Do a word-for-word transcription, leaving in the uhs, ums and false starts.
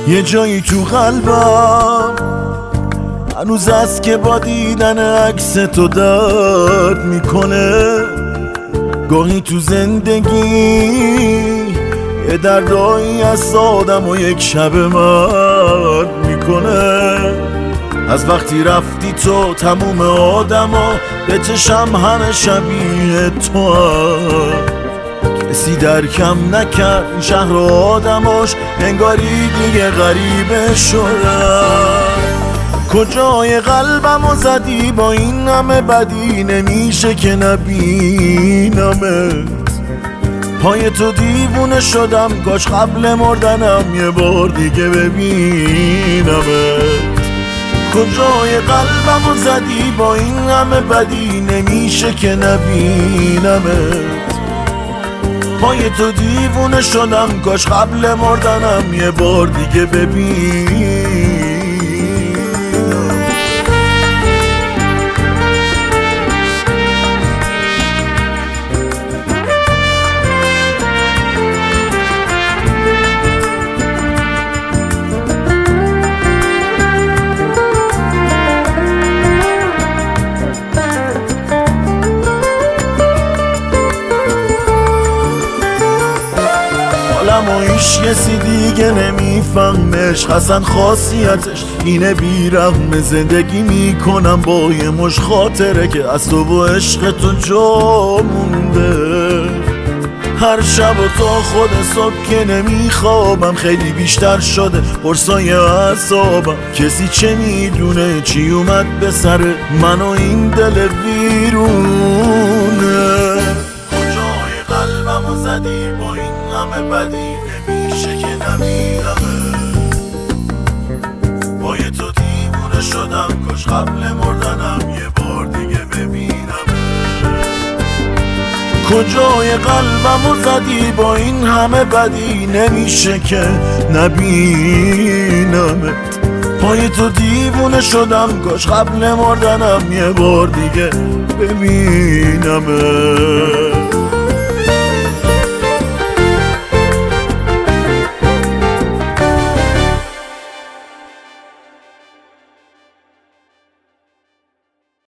یه جایی تو قلبم هنوز است که با دیدن عکس تو درد میکنه. گاهی تو زندگی یه دردایی از آدم و یک شب مرد میکنه. از وقتی رفتی تو تموم آدم ها به چشم همه شبیه تو هم. کسی درکم نکرد این شهر و آدماش، انگاری دیگه غریبه شدن. کجای قلبمو زدی با این همه بدی، نمیشه که نبینمت. پای تو دیوونه شدم، کاش قبل مردنم یه بار دیگه ببینمت. کجای قلبمو زدی با این همه بدی، نمیشه که نبینمت. پای تو دیوونه شدم، کاش قبل مردنم یه بار دیگه ببینم. و هیچ کسی دیگه نمیفهمش، اصلا خاصیتش اینه بیرحم. زندگی میکنم با یه مش خاطره که از تو و عشق تو جا مونده. هر شب و تا خود صبح که نمیخوابم، خیلی بیشتر شده قرصای اعصابم. کسی چه میدونه چی اومد به سر من و این دل ویرونه. کجای قلبمو زدی با این همه بدی، نمیشه که نمیرمه. با یه تو دیوونه شدم، کاش قبل مردنم یه بار دیگه ببینم. کجای قلبمو زدی با این همه بدی، نمیشه که نبینمت. پای تو دیوونه شدم، کاش قبل مردنم یه بار دیگه ببینمت.